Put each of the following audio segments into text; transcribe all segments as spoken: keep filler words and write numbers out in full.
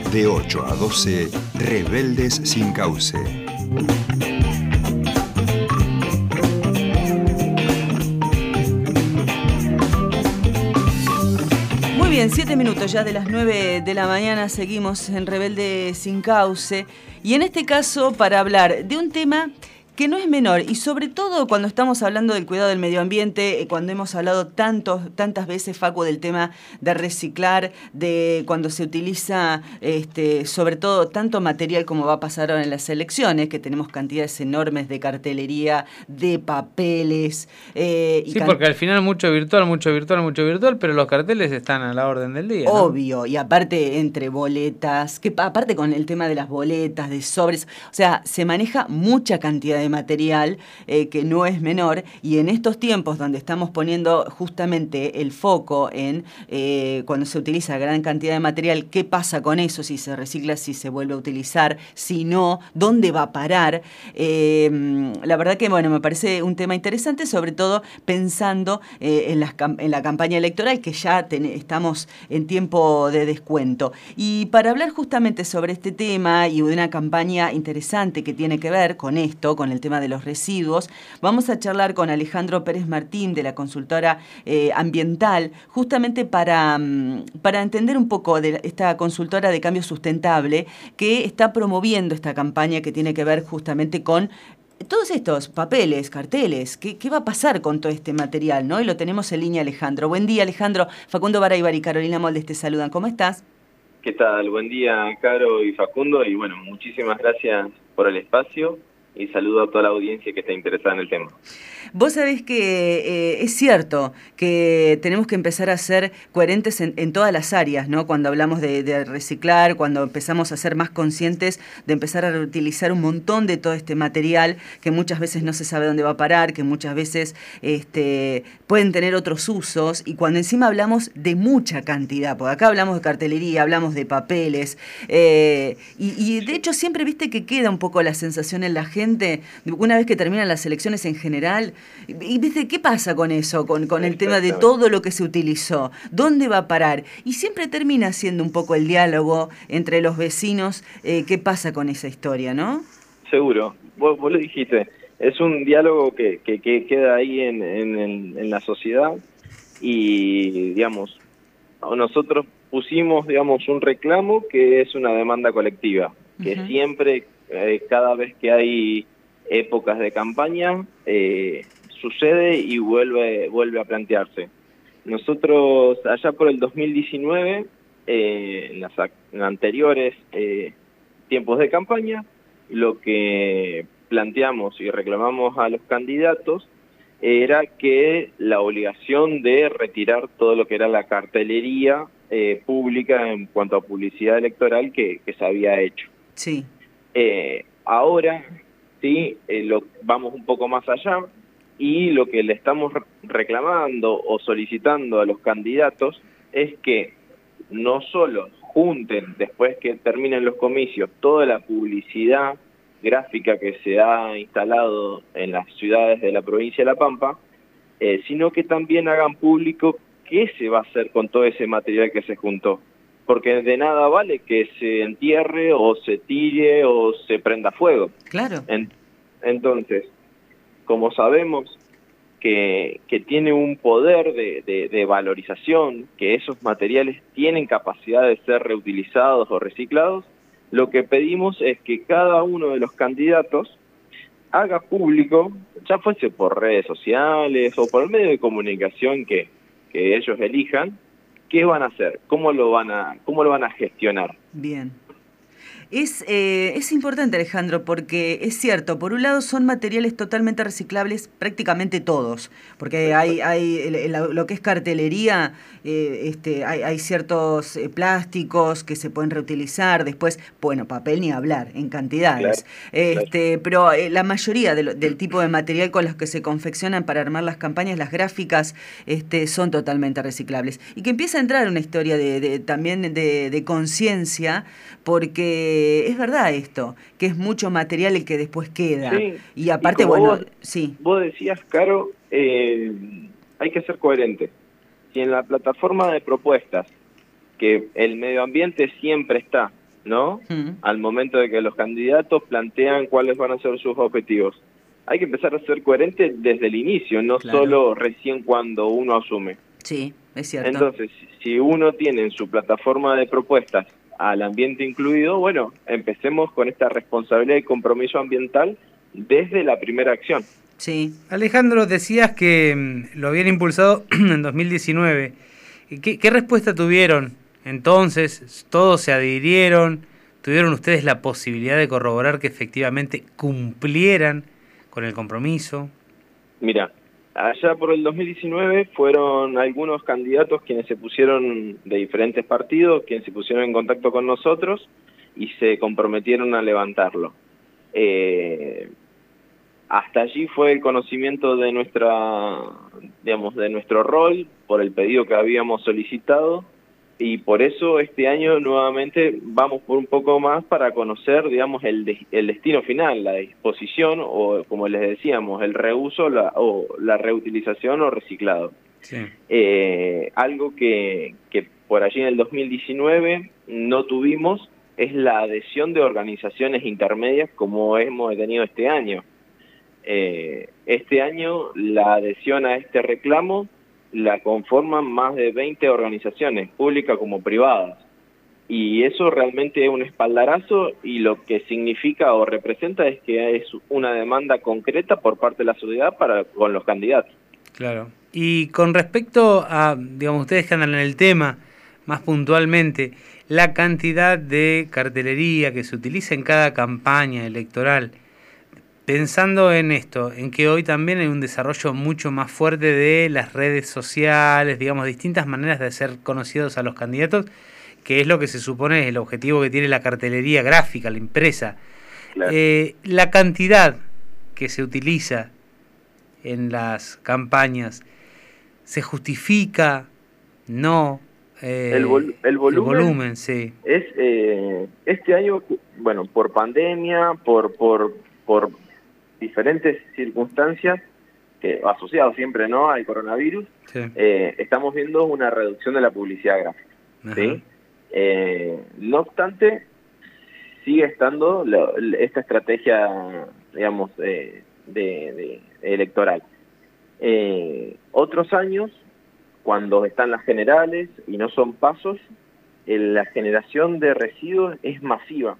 De ocho a doce, Rebeldes sin Cauce. Muy bien, siete minutos ya de las nueve de la mañana, seguimos en Rebelde Sin Cauce. Y en este caso, para hablar de un tema que no es menor, y sobre todo cuando estamos hablando del cuidado del medio ambiente, cuando hemos hablado tantos, tantas veces, Facu, del tema de reciclar, de cuando se utiliza este, sobre todo tanto material como va a pasar ahora en las elecciones, que tenemos cantidades enormes de cartelería, de papeles. Eh, sí, porque al final mucho virtual, mucho virtual, mucho virtual, pero los carteles están a la orden del día, ¿no? Obvio, y aparte entre boletas, que aparte con el tema de las boletas, de sobres, o sea, se maneja mucha cantidad de material eh, que no es menor, y en estos tiempos donde estamos poniendo justamente el foco en eh, cuando se utiliza gran cantidad de material, qué pasa con eso, si se recicla, si se vuelve a utilizar, si no, dónde va a parar. Eh, la verdad que, bueno, me parece un tema interesante, sobre todo pensando eh, en, las, en la campaña electoral, que ya ten, estamos en tiempo de descuento. Y para hablar justamente sobre este tema y de una campaña interesante que tiene que ver con esto, con el tema de los residuos, vamos a charlar con Alejandro Pérez Martín de la consultora eh, ambiental, justamente para, para entender un poco de esta consultora de cambio sustentable que está promoviendo esta campaña que tiene que ver justamente con todos estos papeles, carteles. ¿Qué, qué va a pasar con todo este material, ¿no? Y lo tenemos en línea, Alejandro. Buen día, Alejandro. Facundo Baraybar y Carolina Moldes te saludan. ¿Cómo estás? ¿Qué tal? Buen día, Caro y Facundo. Y bueno, muchísimas gracias por el espacio. Y saludo a toda la audiencia que está interesada en el tema. Vos sabés que eh, es cierto que tenemos que empezar a ser coherentes en, en todas las áreas, ¿no? Cuando hablamos de, de reciclar, cuando empezamos a ser más conscientes de empezar a reutilizar un montón de todo este material que muchas veces no se sabe dónde va a parar, que muchas veces este, pueden tener otros usos, y cuando encima hablamos de mucha cantidad, porque acá hablamos de cartelería, hablamos de papeles, eh, y, y de hecho siempre viste que queda un poco la sensación en la gente, una vez que terminan las elecciones en general, y viste, ¿qué pasa con eso? Con, con el tema de todo lo que se utilizó, ¿dónde va a parar? Y siempre termina siendo un poco el diálogo entre los vecinos, eh, ¿qué pasa con esa historia, no? Seguro, vos, vos lo dijiste, es un diálogo que, que, que queda ahí en, en, en la sociedad, y digamos, nosotros pusimos, digamos, un reclamo que es una demanda colectiva, que uh-huh. siempre... Eh, cada vez que hay épocas de campaña eh, sucede y vuelve vuelve a plantearse. Nosotros allá por el dos mil diecinueve, eh, en las en anteriores eh, tiempos de campaña, lo que planteamos y reclamamos a los candidatos era que la obligación de retirar todo lo que era la cartelería eh, pública en cuanto a publicidad electoral que, que se había hecho. Sí. Eh, ahora sí eh, lo, vamos un poco más allá, y lo que le estamos reclamando o solicitando a los candidatos es que no solo junten, después que terminen los comicios, toda la publicidad gráfica que se ha instalado en las ciudades de la provincia de La Pampa, eh, sino que también hagan público qué se va a hacer con todo ese material que se juntó. Porque de nada vale que se entierre o se tire o se prenda fuego. Claro. En, entonces, como sabemos que, que tiene un poder de, de, de valorización, que esos materiales tienen capacidad de ser reutilizados o reciclados, lo que pedimos es que cada uno de los candidatos haga público, ya fuese por redes sociales o por el medio de comunicación que, que ellos elijan, ¿qué van a hacer? ¿Cómo lo van a, cómo lo van a gestionar? Bien. Es, eh, es importante, Alejandro, porque es cierto, por un lado son materiales totalmente reciclables, prácticamente todos, porque hay, hay el, el, lo que es cartelería, eh, este, hay, hay ciertos eh, plásticos que se pueden reutilizar, después, bueno, papel ni hablar, en cantidades, claro, este, claro. pero eh, la mayoría de lo, del tipo de material con los que se confeccionan para armar las campañas, las gráficas, este, son totalmente reciclables. Y que empieza a entrar una historia de, de, también de, de conciencia, porque es verdad esto, que es mucho material el que después queda. Sí, y aparte, y bueno, vos, sí. Vos decías, Caro, eh, hay que ser coherente. Si en la plataforma de propuestas, que el medio ambiente siempre está, ¿no? Mm. Al momento de que los candidatos plantean cuáles van a ser sus objetivos. Hay que empezar a ser coherente desde el inicio, no Claro. solo recién cuando uno asume. Sí, es cierto. Entonces, si uno tiene en su plataforma de propuestas al ambiente incluido, bueno, empecemos con esta responsabilidad y compromiso ambiental desde la primera acción. Sí. Alejandro, decías que mm, lo habían impulsado en dos mil diecinueve. ¿Qué, qué respuesta tuvieron entonces? ¿Todos se adhirieron? ¿Tuvieron ustedes la posibilidad de corroborar que efectivamente cumplieran con el compromiso? Mira, allá por el dos mil diecinueve fueron algunos candidatos quienes se pusieron de diferentes partidos, quienes se pusieron en contacto con nosotros y se comprometieron a levantarlo. Eh, hasta allí fue el conocimiento de nuestra, digamos, de nuestro rol por el pedido que habíamos solicitado y por eso este año nuevamente vamos por un poco más para conocer, digamos, el, de, el destino final, la disposición o, como les decíamos, el reuso la, o la reutilización o reciclado. Sí. Eh, algo que, que por allí en el dos mil diecinueve no tuvimos es la adhesión de organizaciones intermedias como hemos tenido este año. Eh, este año la adhesión a este reclamo la conforman más de veinte organizaciones, públicas como privadas. Y eso realmente es un espaldarazo y lo que significa o representa es que es una demanda concreta por parte de la sociedad para con los candidatos. Claro. Y con respecto a, digamos, ustedes que andan en el tema, más puntualmente, la cantidad de cartelería que se utiliza en cada campaña electoral, pensando en esto, en que hoy también hay un desarrollo mucho más fuerte de las redes sociales, digamos, distintas maneras de hacer conocidos a los candidatos, que es lo que se supone es el objetivo que tiene la cartelería gráfica, la impresa. Claro. Eh, la cantidad que se utiliza en las campañas, ¿se justifica? No. Eh, el, vol el volumen, el volumen sí. es eh, este año, bueno, por pandemia, por por por diferentes circunstancias que asociadas siempre no al coronavirus, Sí. eh, estamos viendo una reducción de la publicidad gráfica. ¿Sí? Eh, no obstante, sigue estando lo, esta estrategia, digamos, eh, de, de electoral. Eh, otros años, cuando están las generales y no son pasos, eh, la generación de residuos es masiva.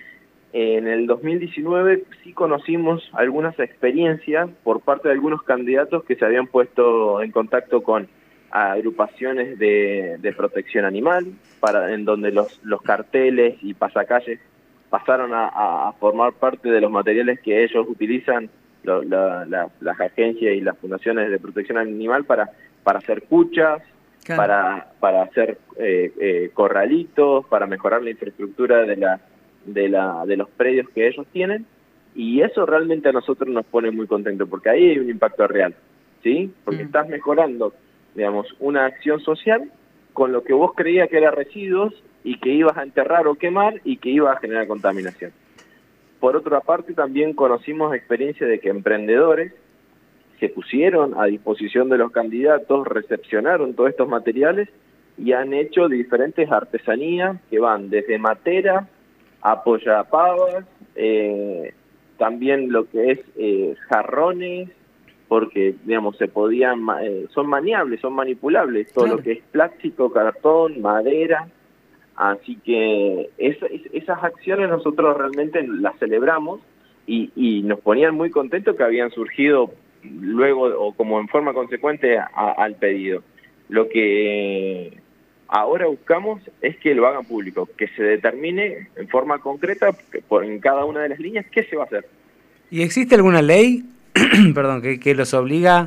En el dos mil diecinueve sí conocimos algunas experiencias por parte de algunos candidatos que se habían puesto en contacto con agrupaciones de, de protección animal, para en donde los, los carteles y pasacalles pasaron a, a formar parte de los materiales que ellos utilizan, lo, la, la, las agencias y las fundaciones de protección animal para, para hacer cuchas, claro. para, para hacer eh, eh, corralitos, para mejorar la infraestructura de la de la de los predios que ellos tienen, y eso realmente a nosotros nos pone muy contentos porque ahí hay un impacto real, ¿sí? Porque mm. estás mejorando, digamos, una acción social con lo que vos creías que era residuos y que ibas a enterrar o quemar y que iba a generar contaminación. Por otra parte, también conocimos experiencias de que emprendedores se pusieron a disposición de los candidatos, recepcionaron todos estos materiales y han hecho diferentes artesanías que van desde matera, apoyapavas, eh, también lo que es eh, jarrones, porque digamos se podían, eh, son maniables, son manipulables, todo claro. lo que es plástico, cartón, madera, así que esa, esas acciones nosotros realmente las celebramos y, y nos ponían muy contentos que habían surgido luego o como en forma consecuente a, al pedido. Lo que ahora buscamos es que lo hagan público, que se determine en forma concreta por, en cada una de las líneas qué se va a hacer. ¿Y existe alguna ley perdón, que, que los obliga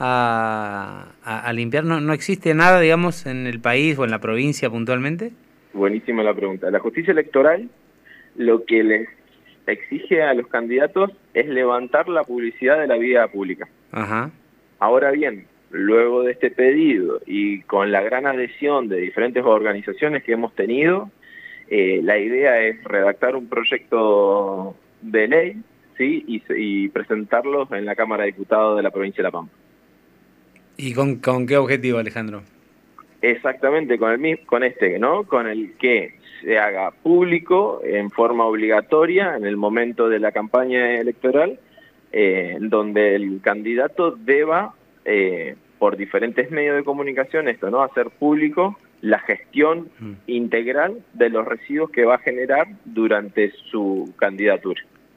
a, a, a limpiar? ¿No, ¿No existe nada, digamos, en el país o en la provincia puntualmente? Buenísima la pregunta. La justicia electoral lo que les exige a los candidatos es levantar la publicidad de la vida pública. Ajá. Ahora bien, luego de este pedido y con la gran adhesión de diferentes organizaciones que hemos tenido, eh, la idea es redactar un proyecto de ley, ¿sí? y, y presentarlo en la Cámara de Diputados de la provincia de La Pampa. ¿Y con, con qué objetivo, Alejandro? Exactamente, con el con este, ¿no? Con el que se haga público en forma obligatoria en el momento de la campaña electoral, eh, donde el candidato deba, eh, por diferentes medios de comunicación, esto, ¿no?, hacer público la gestión mm. integral de los residuos que va a generar durante su candidatura.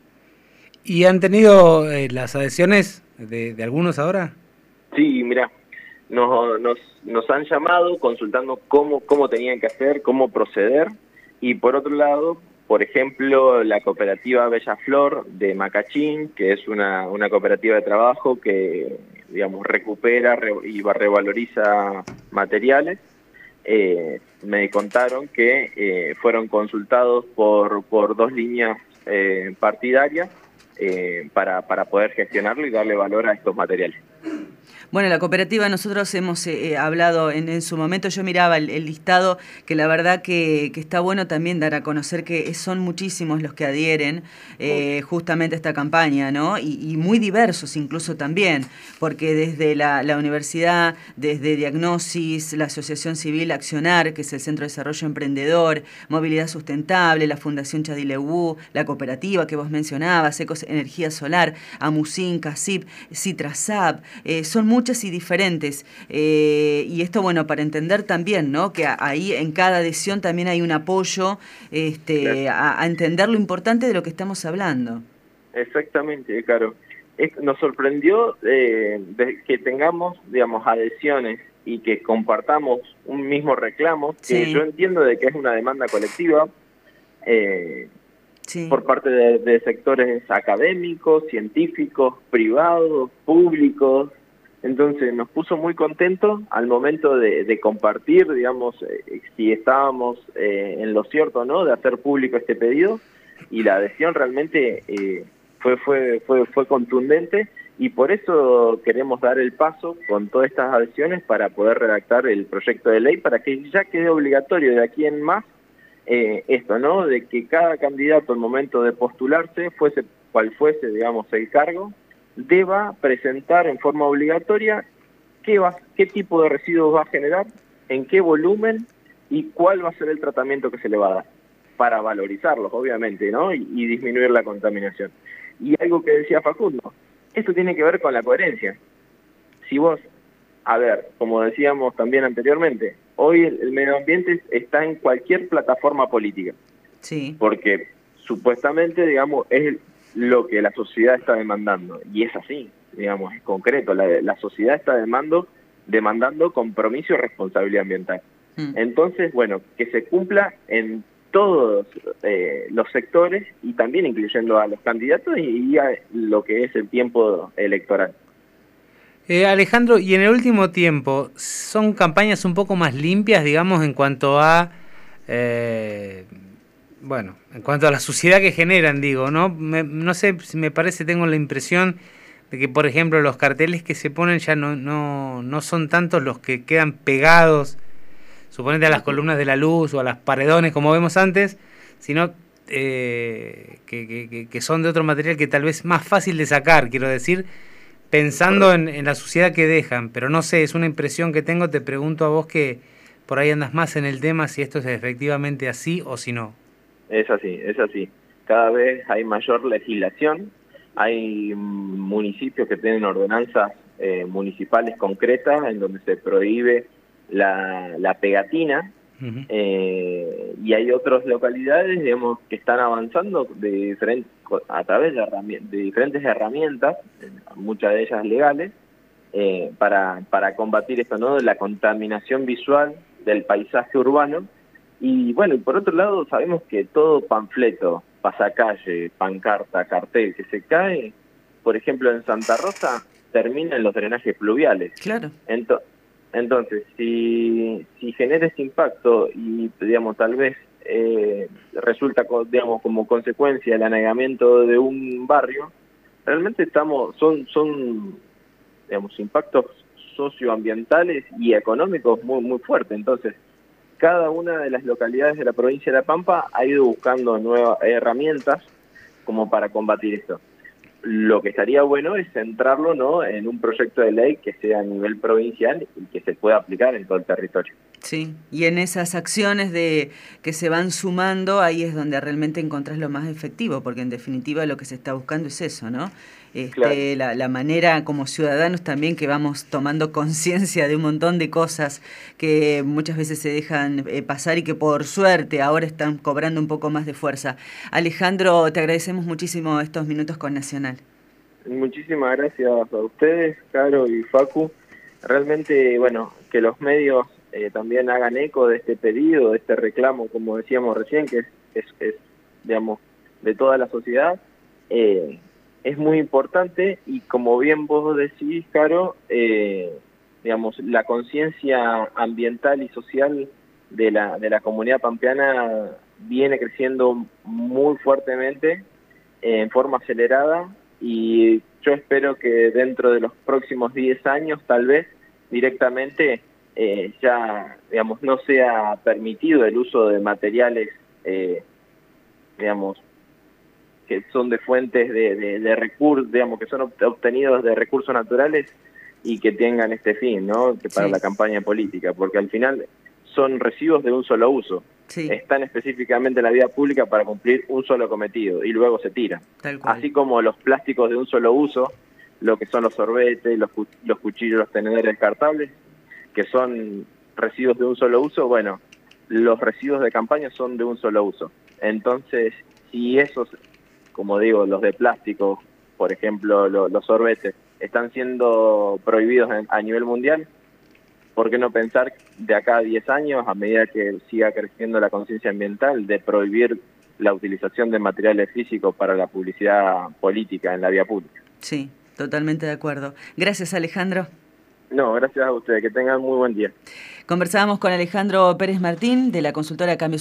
¿Y han tenido eh, las adhesiones de, de algunos ahora? Sí, mira, nos, nos, nos han llamado consultando cómo, cómo tenían que hacer, cómo proceder, y por otro lado, por ejemplo, la cooperativa Bella Flor de Macachín, que es una, una cooperativa de trabajo que, digamos, recupera re, y revaloriza materiales. Eh, me contaron que eh, fueron consultados por, por dos líneas eh, partidarias eh, para, para poder gestionarlo y darle valor a estos materiales. Bueno, la cooperativa, nosotros hemos eh, hablado en, en su momento, yo miraba el, el listado, que la verdad que, que está bueno también dar a conocer que son muchísimos los que adhieren eh, justamente a esta campaña, ¿no? Y, y muy diversos incluso también, porque desde la, la universidad, desde Diagnosis, la Asociación Civil Accionar, que es el Centro de Desarrollo Emprendedor, Movilidad Sustentable, la Fundación Chadileú, la cooperativa que vos mencionabas, Ecos Energía Solar, Amusin, CACIP, Citrasap, eh, son muchas y diferentes, eh, y esto, bueno, para entender también, ¿no?, que ahí en cada adhesión también hay un apoyo este, claro. a, a entender lo importante de lo que estamos hablando. Exactamente, Caro. Es, nos sorprendió eh, de que tengamos, digamos, adhesiones y que compartamos un mismo reclamo, que sí. Yo entiendo de que es una demanda colectiva, eh, sí. por parte de, de sectores académicos, científicos, privados, públicos. Entonces nos puso muy contentos al momento de, de compartir, digamos, eh, si estábamos eh, en lo cierto o no, de hacer público este pedido, y la adhesión realmente eh, fue, fue, fue, fue contundente, y por eso queremos dar el paso con todas estas adhesiones para poder redactar el proyecto de ley, para que ya quede obligatorio de aquí en más eh, esto, ¿no?, de que cada candidato al momento de postularse, fuese cual fuese, digamos, el cargo, deba presentar en forma obligatoria qué, va, qué tipo de residuos va a generar, en qué volumen y cuál va a ser el tratamiento que se le va a dar, para valorizarlos, obviamente, ¿no?, y, y disminuir la contaminación. Y algo que decía Facundo, esto tiene que ver con la coherencia. Si vos, a ver, como decíamos también anteriormente, hoy el, el medio ambiente está en cualquier plataforma política. Sí. Porque supuestamente, digamos, es el lo que la sociedad está demandando, y es así, digamos, es concreto, la, la sociedad está demandando, demandando compromiso y responsabilidad ambiental. Mm. Entonces, bueno, que se cumpla en todos eh, los sectores, y también incluyendo a los candidatos y, y a lo que es el tiempo electoral. Eh, Alejandro, y en el último tiempo, ¿son campañas un poco más limpias, digamos, en cuanto a... Eh, Bueno, en cuanto a la suciedad que generan, digo, ¿no? Me, no sé si me parece, tengo la impresión de que, por ejemplo, los carteles que se ponen ya no, no, no son tantos los que quedan pegados, suponete a las columnas de la luz o a las paredones, como vemos antes, sino eh, que, que, que son de otro material que tal vez es más fácil de sacar, quiero decir, pensando en, en la suciedad que dejan. Pero no sé, es una impresión que tengo, te pregunto a vos que por ahí andas más en el tema, si esto es efectivamente así o si no. Es así, es así. Cada vez hay mayor legislación, hay municipios que tienen ordenanzas eh, municipales concretas en donde se prohíbe la, la pegatina, uh-huh. eh, y hay otras localidades, digamos, que están avanzando de diferentes, a través de, de diferentes herramientas, muchas de ellas legales, eh, para, para combatir esto, ¿no?, de la contaminación visual del paisaje urbano. Y bueno, y por otro lado sabemos que todo panfleto, pasacalle, pancarta, cartel que se cae, por ejemplo en Santa Rosa, termina en los drenajes pluviales. Claro. Ento entonces, si, si genera ese impacto y, digamos, tal vez eh, resulta, digamos, como consecuencia el anegamiento de un barrio, realmente estamos, son, son, digamos, impactos socioambientales y económicos muy, muy fuertes. Entonces, cada una de las localidades de la provincia de La Pampa ha ido buscando nuevas herramientas como para combatir esto. lo que estaría bueno es centrarlo, ¿no?, en un proyecto de ley que sea a nivel provincial y que se pueda aplicar en todo el territorio. Sí, y en esas acciones de que se van sumando, ahí es donde realmente encontrás lo más efectivo, porque en definitiva lo que se está buscando es eso, ¿no? Este, Claro. la, la manera como ciudadanos también que vamos tomando conciencia de un montón de cosas que muchas veces se dejan eh, pasar y que por suerte ahora están cobrando un poco más de fuerza. Alejandro, te agradecemos muchísimo estos minutos con Nacional. Muchísimas gracias a ustedes, Caro y Facu. Realmente, bueno, que los medios eh, también hagan eco de este pedido, de este reclamo, como decíamos recién, que es, es, es digamos, de toda la sociedad, eh, es muy importante y como bien vos decís, Caro, eh, digamos, la conciencia ambiental y social de la, de la comunidad pampeana viene creciendo muy fuertemente, eh, en forma acelerada, y yo espero que dentro de los próximos diez años, tal vez, directamente eh, ya, digamos, no sea permitido el uso de materiales, eh, digamos, que son de fuentes de, de, de recursos, digamos, que son obtenidos de recursos naturales y que tengan este fin, ¿no?, que para sí. la campaña política, porque al final son residuos de un solo uso. Sí. Están específicamente en la vía pública para cumplir un solo cometido y luego se tiran. Así como los plásticos de un solo uso, lo que son los sorbetes, los, cu los cuchillos, los tenedores descartables, que son residuos de un solo uso, bueno, los residuos de campaña son de un solo uso. Entonces, si esos, como digo, los de plástico, por ejemplo, lo, los sorbetes, están siendo prohibidos en, a nivel mundial, ¿por qué no pensar de acá a diez años, a medida que siga creciendo la conciencia ambiental, de prohibir la utilización de materiales físicos para la publicidad política en la vía pública? Sí, totalmente de acuerdo. Gracias, Alejandro. No, gracias a ustedes. Que tengan muy buen día. Conversábamos con Alejandro Pérez Martín, de la consultora Cambio